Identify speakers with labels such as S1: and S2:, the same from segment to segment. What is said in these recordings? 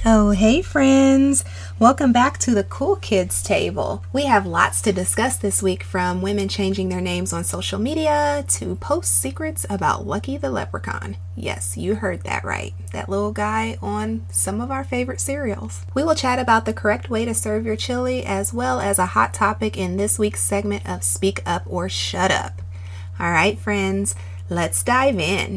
S1: Oh, hey friends! Welcome back to the Cool Kids Table. We have lots to discuss this week, from women changing their names on social media to post secrets about Lucky the Leprechaun. Yes, you heard that right. That little guy on some of our favorite cereals. We will chat about the correct way to serve your chili, as well as a hot topic in this week's segment of Speak Up or Shut Up. Alright friends, let's dive in.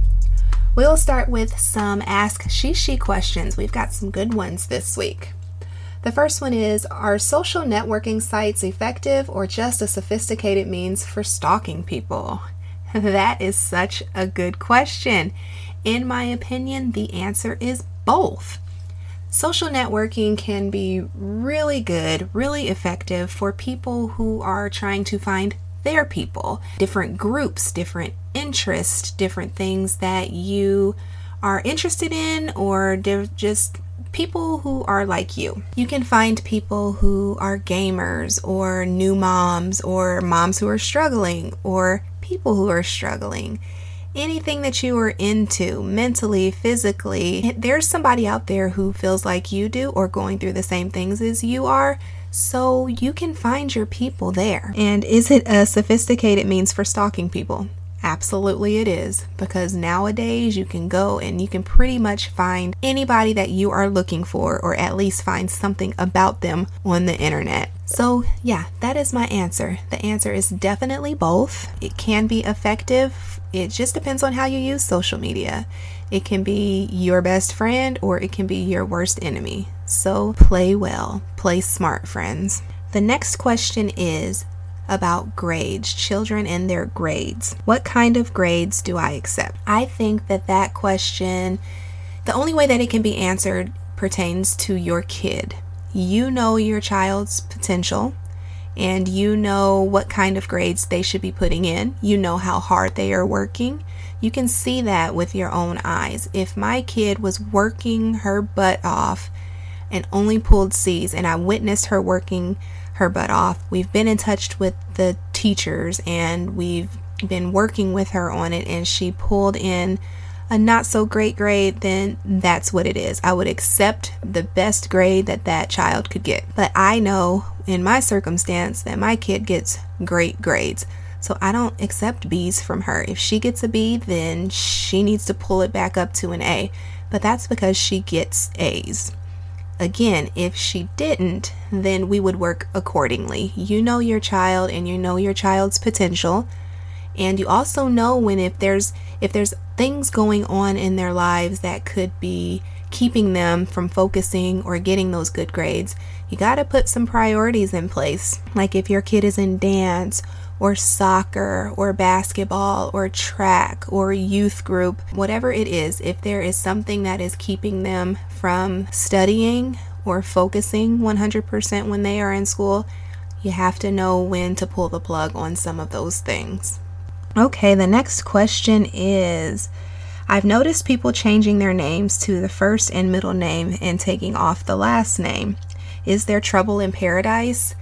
S1: We'll start with some Ask She questions. We've got some good ones this week. The first one is, are social networking sites effective or just a sophisticated means for stalking people? That is such a good question. In my opinion, the answer is both. Social networking can be really good, really effective for people who are trying to find their people, different groups, different interests, different things that you are interested in, or just people who are like you. You can find people who are gamers, or new moms, or moms who are struggling, or people who are struggling. Anything that you are into, mentally, physically, there's somebody out there who feels like you do or going through the same things as you are. So you can find your people there. And is it a sophisticated means for stalking people? Absolutely it is, because nowadays you can go and you can pretty much find anybody that you are looking for, or at least find something about them on the internet. So yeah, that is my answer. The answer is definitely both. It can be effective. It just depends on how you use social media. It can be your best friend or it can be your worst enemy. So play well, play smart, friends. The next question is about grades, children and their grades. What kind of grades do I accept? I think that question, the only way that it can be answered pertains to your kid. You know your child's potential, and you know what kind of grades they should be putting in. You know how hard they are working. You can see that with your own eyes. If my kid was working her butt off and only pulled C's, and I witnessed her working her butt off, we've been in touch with the teachers and we've been working with her on it, and she pulled in a not so great grade, then that's what it is. I would accept the best grade that child could get. But I know in my circumstance that my kid gets great grades. So I don't accept B's from her. If she gets a B, then she needs to pull it back up to an A. But that's because she gets A's. Again, if she didn't, then we would work accordingly. You know your child and you know your child's potential. And you also know when if there's things going on in their lives that could be keeping them from focusing or getting those good grades, you got to put some priorities in place. Like if your kid is in dance or soccer or basketball or track or youth group, whatever it is, if there is something that is keeping them from studying or focusing 100% when they are in school, you have to know when to pull the plug on some of those things. Okay, the next question is, I've noticed people changing their names to the first and middle name and taking off the last name. Is there trouble in paradise?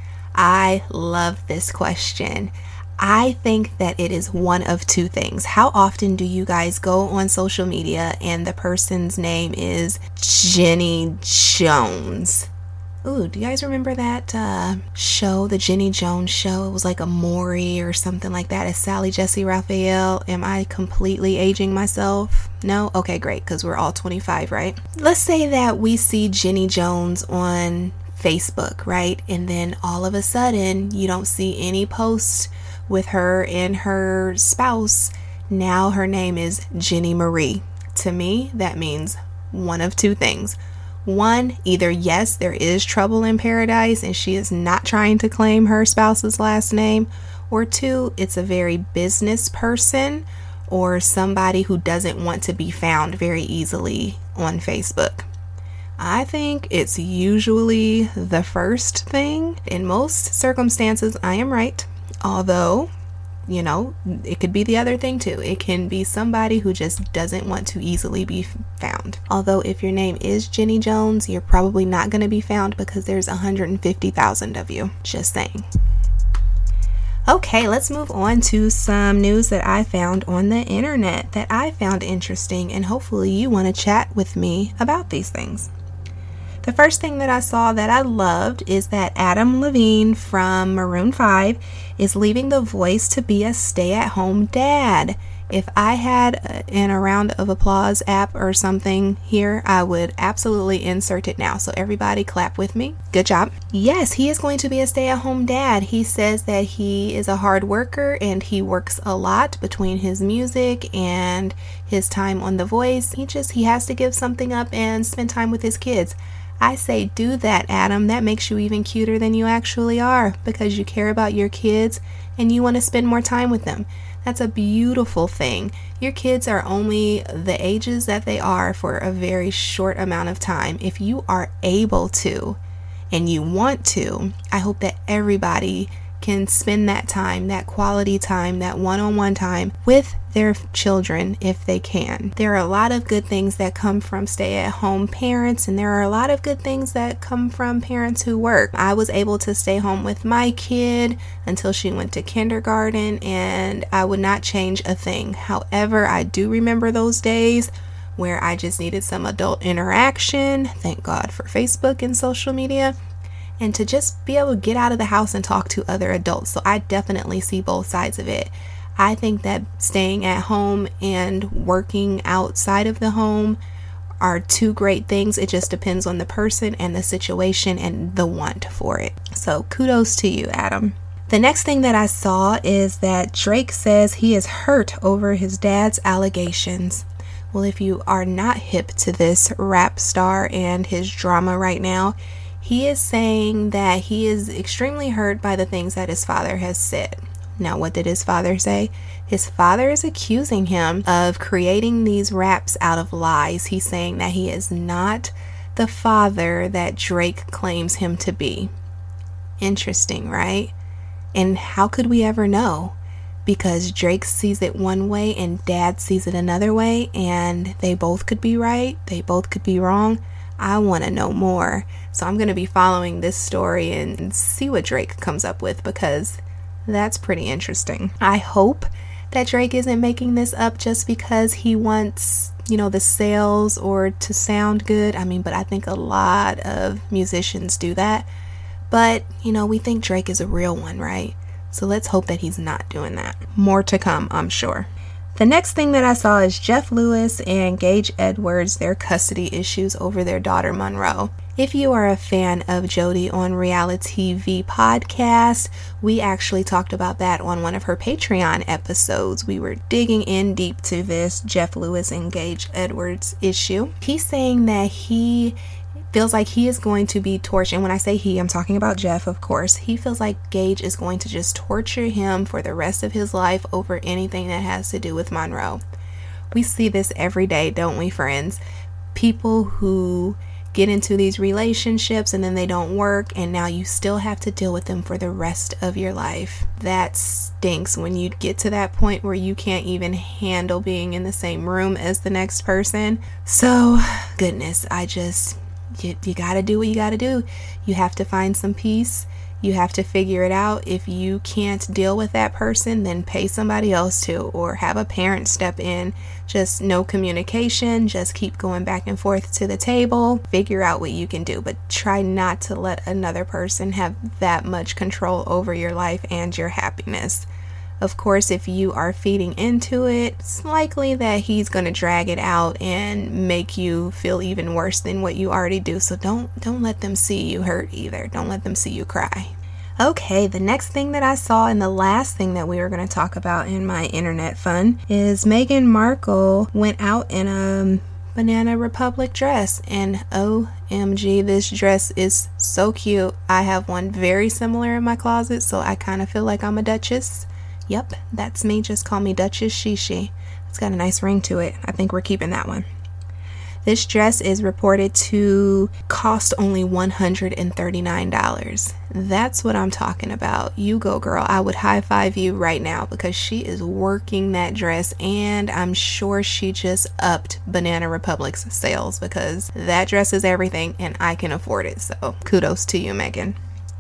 S1: I love this question. I think that it is one of two things. How often do you guys go on social media and the person's name is Jenny Jones? Ooh, do you guys remember that show, the Jenny Jones show? It was like a Maury or something like that. It's Sally Jesse Raphael. Am I completely aging myself? No? Okay, great, because we're all 25, right? Let's say that we see Jenny Jones on Facebook, right? And then all of a sudden, you don't see any posts with her and her spouse. Now her name is Jenny Marie. To me, that means one of two things. One, either yes, there is trouble in paradise and she is not trying to claim her spouse's last name, or two, it's a very business person or somebody who doesn't want to be found very easily on Facebook. I think it's usually the first thing. In most circumstances, I am right. Although, you know, it could be the other thing too. It can be somebody who just doesn't want to easily be found. Although if your name is Jenny Jones, you're probably not going to be found because there's 150,000 of you. Just saying. Okay, let's move on to some news that I found on the internet that I found interesting, and hopefully you want to chat with me about these things. The first thing that I saw that I loved is that Adam Levine from Maroon 5 is leaving The Voice to be a stay-at-home dad. If I had a round of applause app or something here, I would absolutely insert it now. So everybody clap with me. Good job. Yes, he is going to be a stay-at-home dad. He says that he is a hard worker and he works a lot between his music and his time on The Voice. He has to give something up and spend time with his kids. I say do that, Adam. That makes you even cuter than you actually are because you care about your kids and you want to spend more time with them. That's a beautiful thing. Your kids are only the ages that they are for a very short amount of time. If you are able to and you want to, I hope that everybody can spend that time, that quality time, that one-on-one time with their children if they can. There are a lot of good things that come from stay-at-home parents, and there are a lot of good things that come from parents who work. I was able to stay home with my kid until she went to kindergarten, and I would not change a thing. However, I do remember those days where I just needed some adult interaction. Thank God for Facebook and social media. And to just be able to get out of the house and talk to other adults. So I definitely see both sides of it. I think that staying at home and working outside of the home are two great things. It just depends on the person and the situation and the want for it. So kudos to you, Adam. The next thing that I saw is that Drake says he is hurt over his dad's allegations. Well, if you are not hip to this rap star and his drama right now, he is saying that he is extremely hurt by the things that his father has said. Now, what did his father say? His father is accusing him of creating these raps out of lies. He's saying that he is not the father that Drake claims him to be. Interesting, right? And how could we ever know? Because Drake sees it one way and Dad sees it another way, and they both could be right, they both could be wrong. I want to know more. So I'm going to be following this story and see what Drake comes up with, because that's pretty interesting. I hope that Drake isn't making this up just because he wants, the sales or to sound good. But I think a lot of musicians do that. But, we think Drake is a real one, right? So let's hope that he's not doing that. More to come, I'm sure. The next thing that I saw is Jeff Lewis and Gage Edwards, their custody issues over their daughter Monroe. If you are a fan of Jody on Reality TV podcast, we actually talked about that on one of her Patreon episodes. We were digging in deep to this Jeff Lewis and Gage Edwards issue. He's saying that he feels like he is going to be tortured. And when I say he, I'm talking about Jeff, of course. He feels like Gage is going to just torture him for the rest of his life over anything that has to do with Monroe. We see this every day, don't we, friends? People who get into these relationships and then they don't work, and now you still have to deal with them for the rest of your life. That stinks when you get to that point where you can't even handle being in the same room as the next person. So, goodness, you gotta do what you gotta do. You have to find some peace. You have to figure it out. If you can't deal with that person, then pay somebody else to, or have a parent step in. Just no communication. Just keep going back and forth to the table. Figure out what you can do, but try not to let another person have that much control over your life and your happiness. Of course, if you are feeding into it, it's likely that he's going to drag it out and make you feel even worse than what you already do. So don't let them see you hurt either. Don't let them see you cry. Okay, the next thing that I saw, and the last thing that we were going to talk about in my internet fun, is Meghan Markle went out in a Banana Republic dress, and OMG, this dress is so cute. I have one very similar in my closet, so I kind of feel like I'm a duchess. Yep, that's me. Just call me Duchess Shishi. It's got a nice ring to it. I think we're keeping that one. This dress is reported to cost only $139. That's what I'm talking about. You go, girl. I would high five you right now, because she is working that dress, and I'm sure she just upped Banana Republic's sales, because that dress is everything and I can afford it. So kudos to you, Meghan.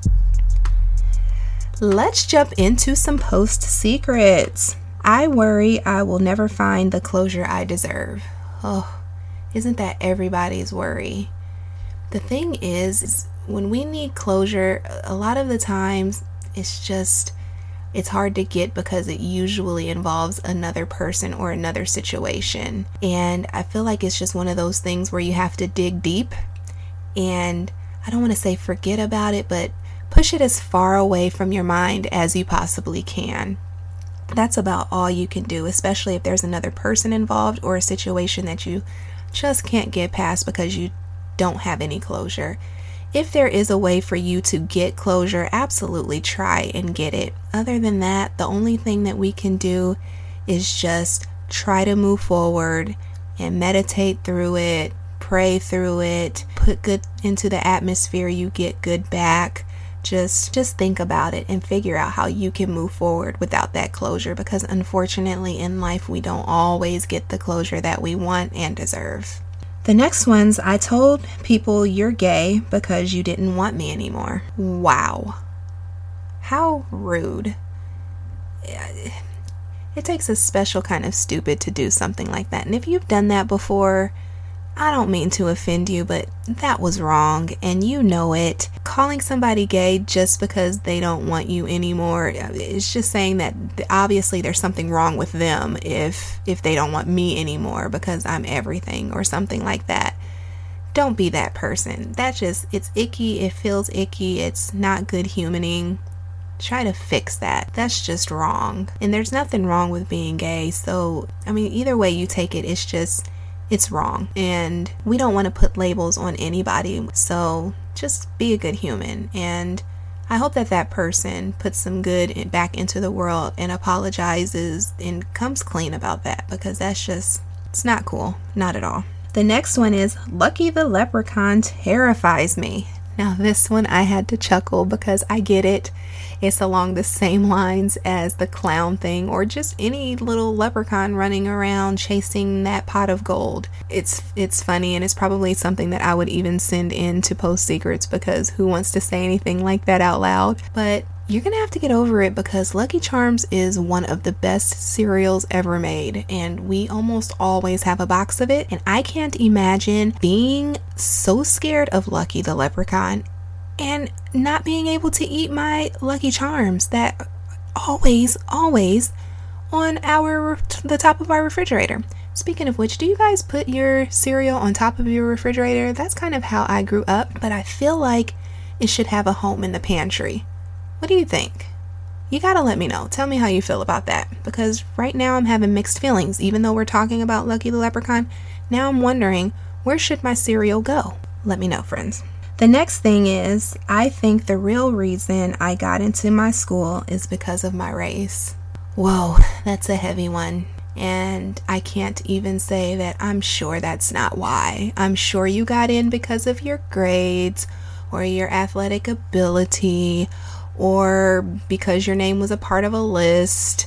S1: Let's jump into some post secrets. I worry I will never find the closure I deserve. Oh, isn't that everybody's worry? The thing is when we need closure, a lot of the times it's hard to get because it usually involves another person or another situation. And I feel like it's just one of those things where you have to dig deep, and I don't want to say forget about it, but push it as far away from your mind as you possibly can. That's about all you can do, especially if there's another person involved or a situation that you just can't get past because you don't have any closure. If there is a way for you to get closure, absolutely try and get it. Other than that, the only thing that we can do is just try to move forward and meditate through it, pray through it, put good into the atmosphere, you get good back. Just think about it and figure out how you can move forward without that closure, because unfortunately in life we don't always get the closure that we want and deserve. The next one's, I told people you're gay because you didn't want me anymore. Wow. How rude. It takes a special kind of stupid to do something like that. And if you've done that before, I don't mean to offend you, but that was wrong and you know it. Calling somebody gay just because they don't want you anymore, it's just saying that obviously there's something wrong with them if they don't want me anymore because I'm everything or something like that. Don't be that person. It's icky, it feels icky, it's not good humaning. Try to fix that. That's just wrong. And there's nothing wrong with being gay, so either way you take it, it's wrong, and we don't want to put labels on anybody, so just be a good human. And I hope that person puts some good back into the world and apologizes and comes clean about that, because it's not cool, not at all. The next one is, Lucky the Leprechaun terrifies me. Now this one I had to chuckle because I get it. It's along the same lines as the clown thing, or just any little leprechaun running around chasing that pot of gold. It's funny, and it's probably something that I would even send in to Post Secrets, because who wants to say anything like that out loud? But you're gonna have to get over it, because Lucky Charms is one of the best cereals ever made, and we almost always have a box of it. And I can't imagine being so scared of Lucky the Leprechaun and not being able to eat my Lucky Charms that always on the top of our refrigerator. Speaking of which, do you guys put your cereal on top of your refrigerator? That's kind of how I grew up, but I feel like it should have a home in the pantry. What do you think? You gotta let me know. Tell me how you feel about that, because right now I'm having mixed feelings. Even though we're talking about Lucky the Leprechaun, now I'm wondering, where should my cereal go? Let me know, friends. The next thing is, I think the real reason I got into my school is because of my race. Whoa, that's a heavy one. And I can't even say that I'm sure that's not why. I'm sure you got in because of your grades or your athletic ability, or because your name was a part of a list.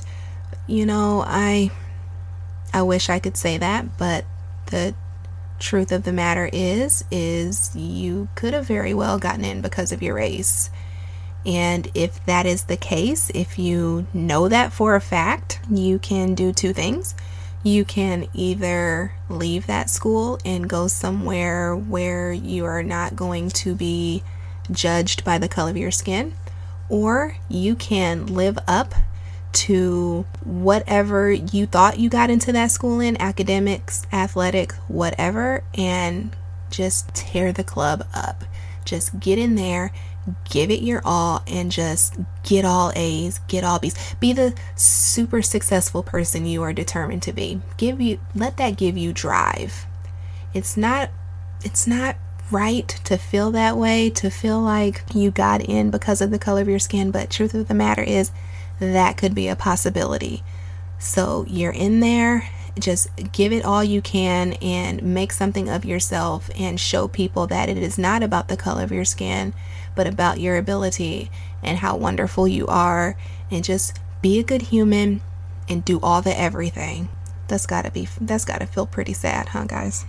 S1: I wish I could say that, but the truth of the matter is you could have very well gotten in because of your race. And if that is the case, if you know that for a fact, you can do two things. You can either leave that school and go somewhere where you are not going to be judged by the color of your skin, or you can live up to whatever you thought you got into that school in, academics, athletic, whatever, and just tear the club up. Just get in there, give it your all, and just get all A's, get all B's. Be the super successful person you are determined to be. Let that give you drive. It's not right to feel that way, to feel like you got in because of the color of your skin, but truth of the matter is that could be a possibility. So you're in there, just give it all you can and make something of yourself and show people that it is not about the color of your skin, but about your ability and how wonderful you are, and just be a good human and do all the everything. That's gotta feel pretty sad, huh, guys?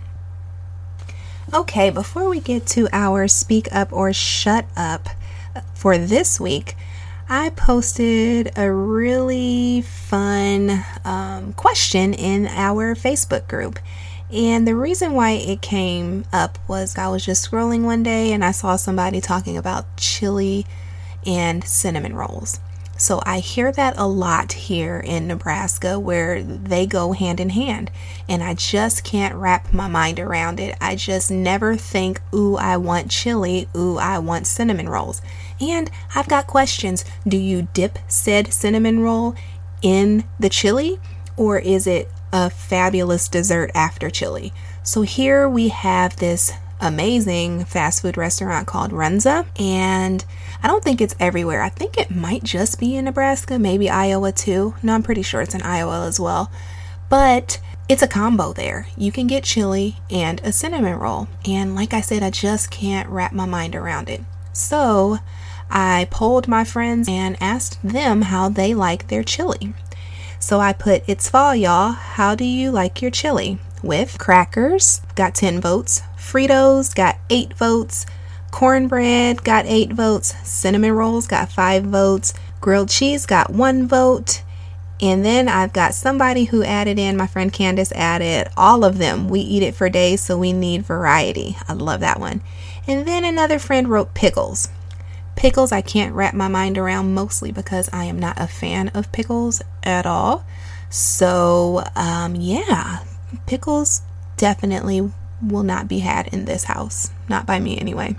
S1: Okay, before we get to our speak up or shut up for this week, I posted a really fun question in our Facebook group, And the reason why it came up was I was just scrolling one day and I saw somebody talking about chili and cinnamon rolls. So I hear that a lot here in Nebraska where they go hand in hand, and I just can't wrap my mind around it. I just never think, ooh, I want chili, ooh, I want cinnamon rolls. And I've got questions. Do you dip said cinnamon roll in the chili, or is it a fabulous dessert after chili? So here we have this amazing fast food restaurant called Runza, and I don't think it's everywhere. I think it might just be in Nebraska, maybe Iowa too. No, I'm pretty sure it's in Iowa as well. But it's a combo there. You can get chili and a cinnamon roll. And like I said, I just can't wrap my mind around it. So I polled my friends and asked them how they like their chili. So I put, it's fall, y'all. How do you like your chili? With crackers, got 10 votes. Fritos got 8 votes. Cornbread got 8 votes. Cinnamon rolls got 5 votes. Grilled cheese got 1 vote. And then I've got somebody who added in, my friend Candace added, all of them. We eat it for days, so we need variety. I love that one. And then another friend wrote pickles. Pickles I can't wrap my mind around, mostly because I am not a fan of pickles at all. So, yeah, pickles definitely will not be had in this house. Not by me anyway.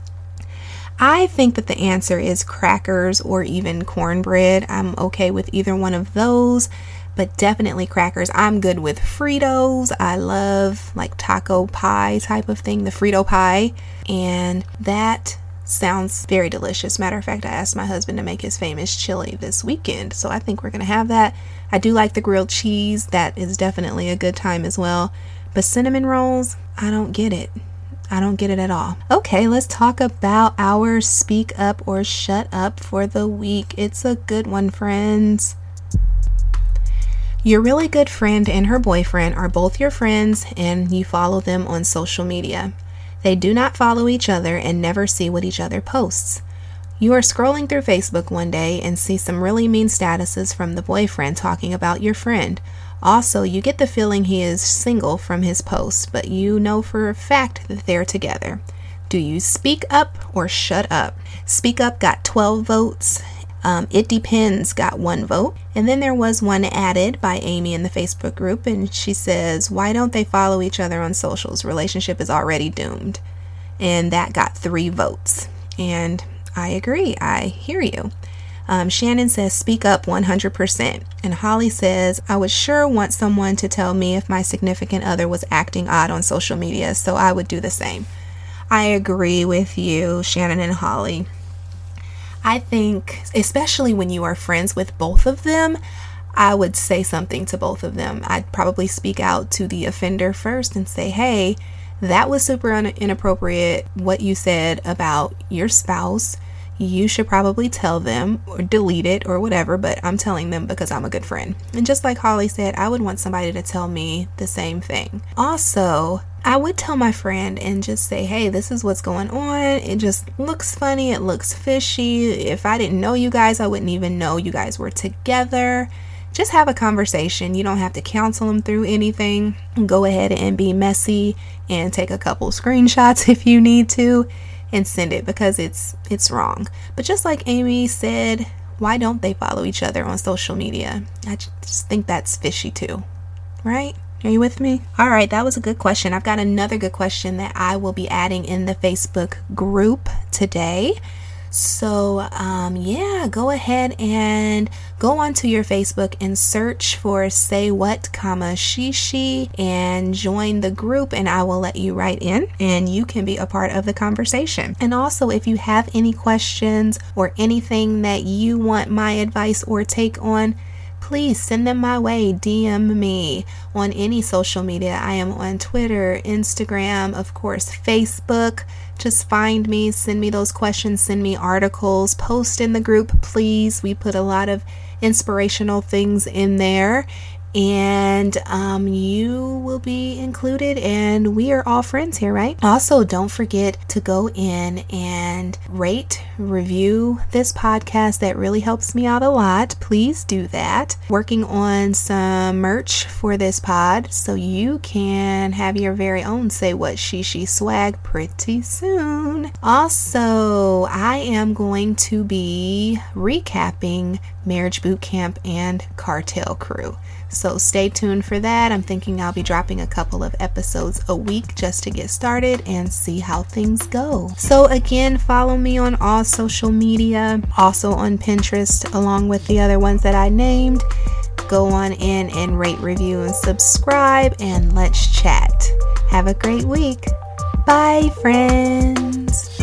S1: I think that the answer is crackers or even cornbread. I'm okay with either one of those, but definitely crackers. I'm good with Fritos. I love like taco pie type of thing, the Frito pie, and that sounds very delicious. Matter of fact, I asked my husband to make his famous chili this weekend, so I think we're gonna have that. I do like the grilled cheese. That is definitely a good time as well. But cinnamon rolls, I don't get it. I don't get it at all. Okay, let's talk about our speak up or shut up for the week. It's a good one, friends. Your really good friend and her boyfriend are both your friends, and you follow them on social media. They do not follow each other and never see what each other posts. You are scrolling through Facebook one day and see some really mean statuses from the boyfriend talking about your friend. Also, you get the feeling he is single from his posts, but you know for a fact that they're together. Do you speak up or shut up? Speak up got 12 votes. It Depends got 1 vote. And then there was one added by Amy in the Facebook group, and she says, why don't they follow each other on socials? Relationship is already doomed. And that got 3 votes. And I agree. I hear you. Shannon says, speak up 100%. And Holly says, I would sure want someone to tell me if my significant other was acting odd on social media, so I would do the same. I agree with you, Shannon and Holly. I think, especially when you are friends with both of them, I would say something to both of them. I'd probably speak out to the offender first and say, hey, that was super inappropriate, what you said about your spouse. You should probably tell them or delete it or whatever, but I'm telling them because I'm a good friend. And just like Holly said, I would want somebody to tell me the same thing. Also, I would tell my friend and just say, hey, this is what's going on. It just looks funny. It looks fishy. If I didn't know you guys, I wouldn't even know you guys were together. Just have a conversation. You don't have to counsel them through anything. Go ahead and be messy and take a couple screenshots if you need to and send it, because it's wrong. But just like Amy said, why don't they follow each other on social media? I just think that's fishy too, right? Are you with me? All right, that was a good question. I've got another good question that I will be adding in the Facebook group today. So, yeah, go ahead and go onto your Facebook and search for Say What, She, and join the group, and I will let you right in and you can be a part of the conversation. And also, if you have any questions or anything that you want my advice or take on, please send them my way. DM me on any social media. I am on Twitter, Instagram, of course, Facebook. Just find me, send me those questions, send me articles, post in the group, please. We put a lot of inspirational things in there. and you will be included, and we are all friends here, right? Also, don't forget to go in and rate, review this podcast. That really helps me out a lot. Please do that. Working on some merch for this pod, so you can have your very own Say What She swag pretty soon. Also, I am going to be recapping Marriage Boot Camp and Cartel Crew, so stay tuned for that. I'm thinking I'll be dropping a couple of episodes a week just to get started and see how things go. So again, follow me on all social media, also on Pinterest, along with the other ones that I named. Go on in and rate, review, and subscribe, and let's chat. Have a great week. Bye, friends.